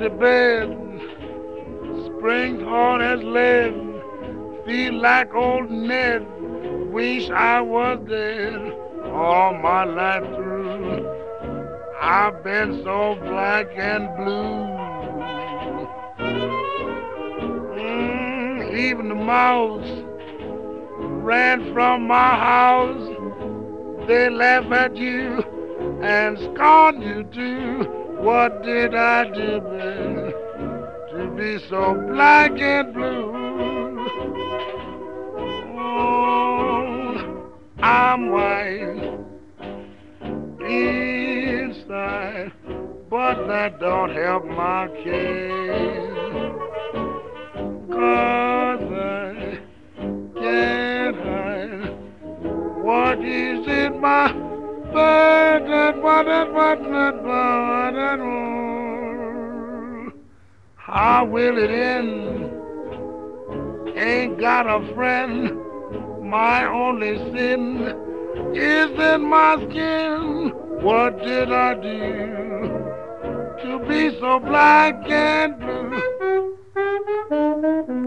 to bed, spring hard as lead, feel like old Ned, wish I was dead all my life through. I've been so black and blue. Even the mouse ran from my house. They laugh at you and scorn you too. What did I do, babe, to be so black and blue? Oh, I'm white inside, but that don't help my case. 'Cause I can't hide what is in my bed and what. How will it end? Ain't got a friend. My only sin is in my skin. What did I do to be so black and blue?